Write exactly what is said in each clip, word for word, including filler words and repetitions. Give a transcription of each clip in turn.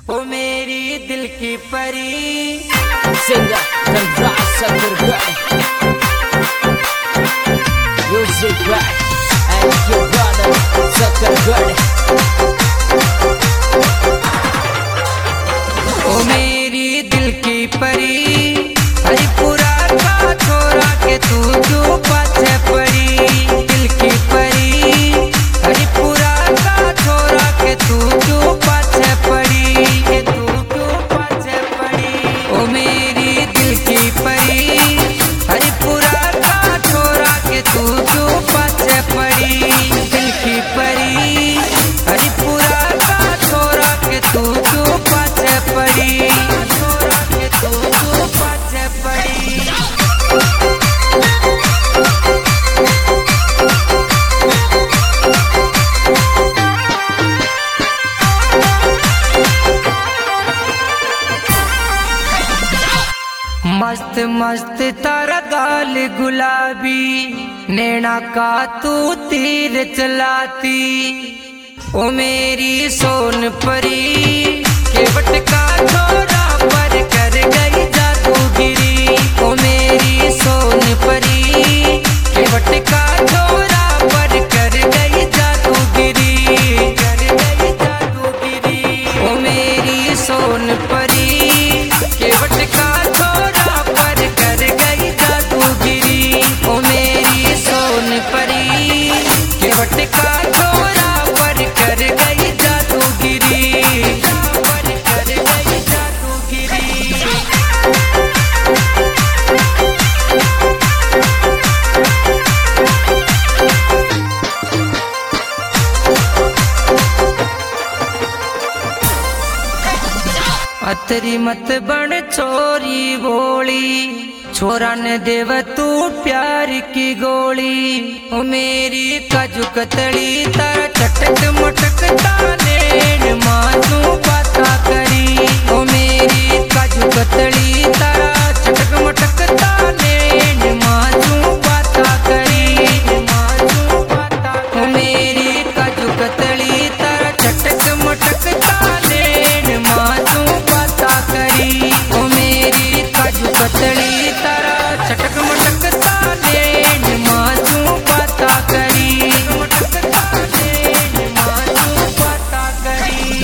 ओ मेरी दिल की परी Singer Chandra Saturgade Music by and your brother Saturgade ओ मेरी दिल की परी हरिपुरा का छोरा के तू क्यों पाछे पड़ी। दिल की परी हरिपुरा का छोरा के तू क्यों पाछे पड़ी के तू क्यों पाछे पड़ी। ओ मेरी दिल की परी हरिपुरा का छोरा के तू क्यों पाछे पड़ी। दिल की परी हरिपुरा का छोरा के तू क्यों पाछे पड़ी। छोरा के तू क्यों पाछे पड़ी। मस्त मस्त तारा गाल गुलाबी नैना का तू तीर चलाती। ओ मेरी सोन परी केवट का छोरा पर कर गई जादूगिरी। ओ मेरी सोन परी केवट का छोरा पर कर गई जादूगिरी कर गई जादूगिरी। ओ मेरी सोन परी केवट का छोरा पर कर गई जादूगिरी। ओ मेरी सोन परी केवट का छोरा पर कर गई जादूगिरी पर कर गई जादूगिरी। अतरी मत बन छोरी बोली छोरा ने देव तू प्यार की गोली। ओ मेरी काजू कतली तारा चटक मटक ताने मानू बाता करी। ओ मेरी काजू कतली तारा चटक मटक ताने मानू बाता करी मानू बाता। ओ मेरी काजू कतली तारा चटक मटक ताने मानू बाता करी। ओ मेरी काजू कतली तारा चटक मटक ताने मानू बाता करी मटक ताने मानू बाता करी।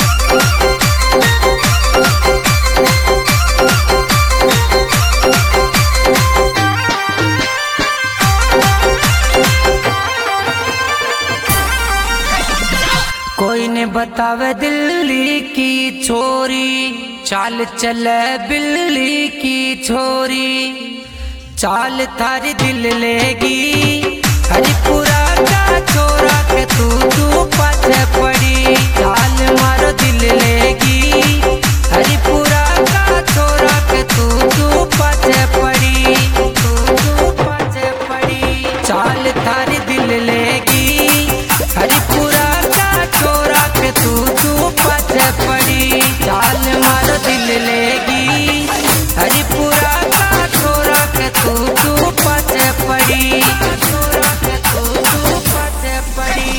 कोई ने बतावे दिल्ली की छोरी चाल चले बिल्ली की छोरी। चाल थारी दिल लेगी हरिपुरा का छोरा के तू तू पाछे पड़ी। चाल मारो दिल लेगी हरिपुरा का छोरा के तू तू पाछे पड़ी तू तू पाछे पड़ी। चाल थारी दिल लेगी हरिपुरा का छोरा के तू तू पाछे पड़ी। चाल मारो दिल लेगी हरिपुरा का छोरा के तू तू पाछे पड़ी छोरा के तू तू पाछे पड़ी।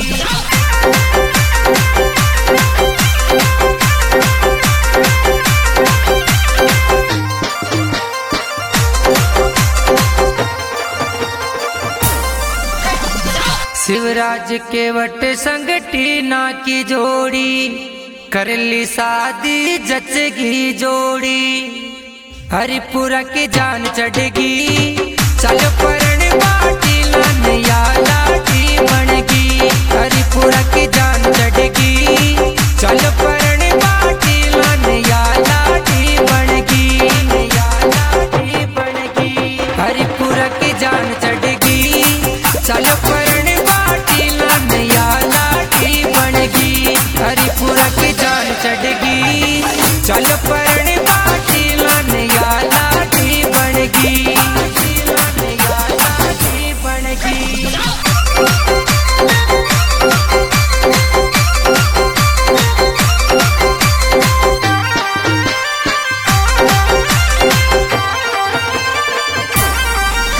शिवराज केवट संग टीना की जोड़ी कर ली शादी जचगी जोड़ी। हरिपुरा की जान चढ़गी चल परण बाटी लन या लाठी बनगी। हरिपुरा की जान चढ़गी चल परण बाटी लन या लाठी बनगी या लाठी बनगी। हरिपुरा की जान चढ़गी चल परण बाटी लन या लाठी बनगी। हरिपुरा की जान चढ़गी चल परण बाटी लन या लाठी बनगी लन या लाठी बनगी।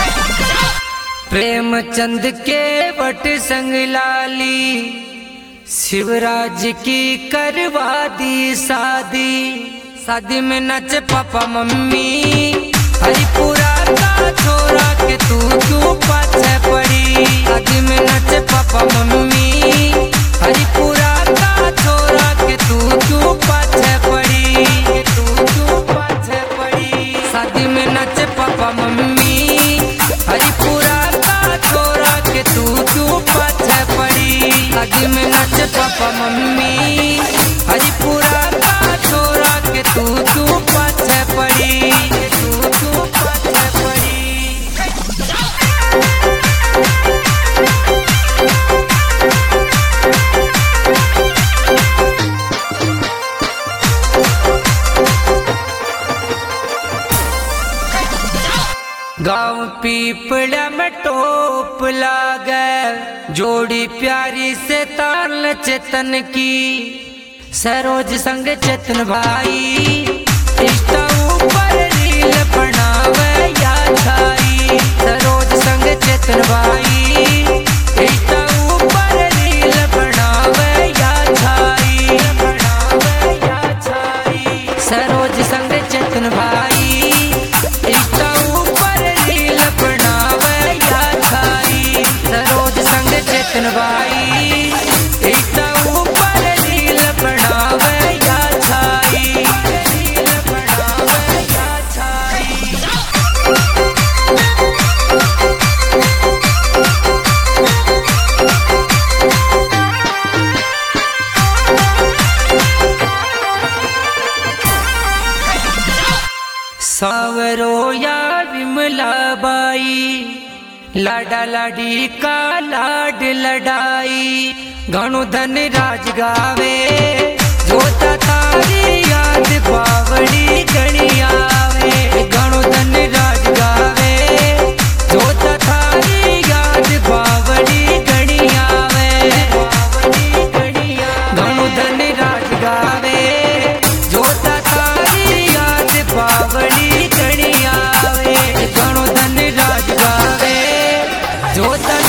प्रेमचंद के वट संग लाली शिवराज की करवा दी शादी, शादी में नच पापा मम्मी। हरिपुरा का छोरा के तू क्यों पाछे पड़ी, शादी में नच पापा मम्मी। हरिपुरा का छोरा के तू क्यों पाछे पड़ी, तू क्यों पाछे पड़ी, शादी में नच पापा मम्मी। हरिपुरा का छोरा के तू क्यों पाछे पड़ी, शादी में नच पापा मम्मी। हरिपुरा का छोरा के तू क्यों पाछे पड़ी, तू क्यों पाछे पड़ी। गाँव पीपड़ा में टोप लागे, जोड़ी प्यारी से ताल चेतन की। सरोज संग चेतन भाई, इंस्टा ऊपर रील बनावे या छाई। सरोज संग चेतन भाई, इंस्टा ऊपर रील बनावे या छाई, बनावे या छाई। सरोज संग चेतन भाई, इंस्टा चेतन भाई, इंस्टा ऊपर रील बनावे या छाई, रील बनावे या छाई। सावरो या विमला बाई, लाडा लाडी का लाड लड़ाई। घणो धन राज गावे, जोता तारी याद बावड़ी गणी आवे। घणो धन राज गावे, जोता तारी याद बावड़ी गणी आवे, बावड़ी गणी आवे। घणो धन राज गावे, जोता तारी याद बावड़ी गणी आवे। घणो धन राज गावे, जोता